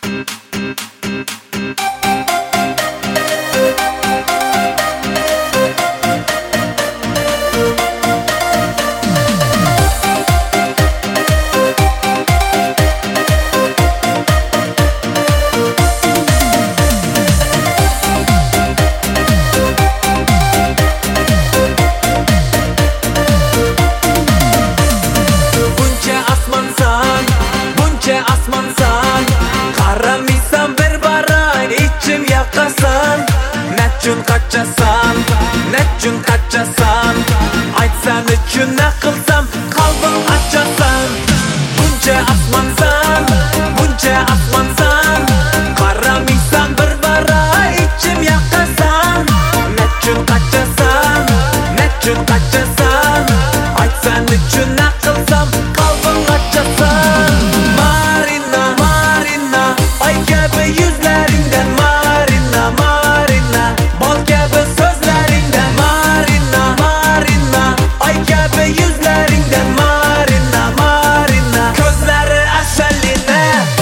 Nechun kaçasan, nechun kaçasan, aytsan uchun ne qilsam qalbim açasan. Buncha asmansan, buncha asmansan, qaramaysan bir baray ichim yaqasan. Nechun kaçasan, nechun kaçasan, aytsan uchun ne qilsam qalbim açasan. Marina, Marina, ay kabi yuzlaringdan Marina, Marina, bol kabi so'zlaringdan Marina, Marina, ay kabi yuzlaringdan Marina, Marina, ko'zlari asalina.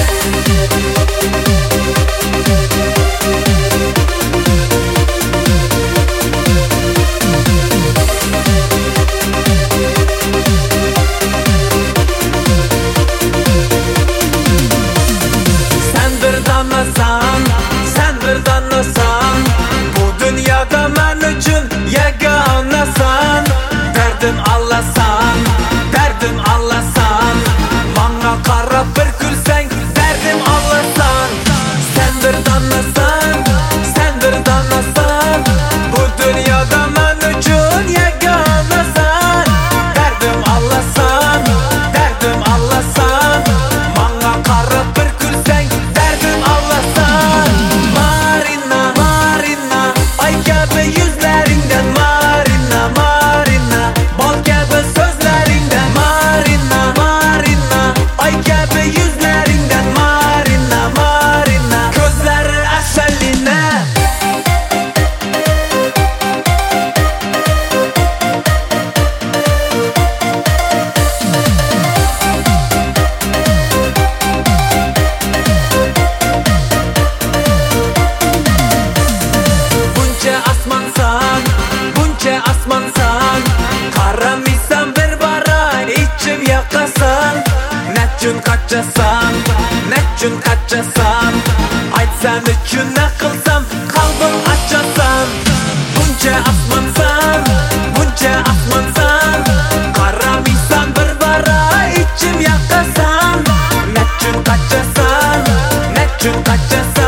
Sen bir danasan, bu dünyada men uchun yagonasan. Dardin allasan, dardin allasan, manga qarab bir kulsang dardim allasan. Sen bir danasan, sen bir danasan, bu dünyada men uchun yagonasan. Dardim allasan, dardim allasan, manga qarab bir kulsang dardim allasan. Marina, Marina, ay kabi yuzlaringdan Marina, Marina, bol kabi so'zlaringdan Marina, Marina, ay kabi yuzlaringdan Marina, Marina, ko'zlari asalina. Buncha asmansan, buncha asmansan, qaramaysan bir baray ichim yaqasan. Nechun kaçasan, nechun kaçasan, aytsan uchun ne qilsam qalbim açasan. Buncha asmansan, buncha asmansan, qaramaysan bir baray ichim yaqasan. Nechun kaçasan, nechun kaçasan,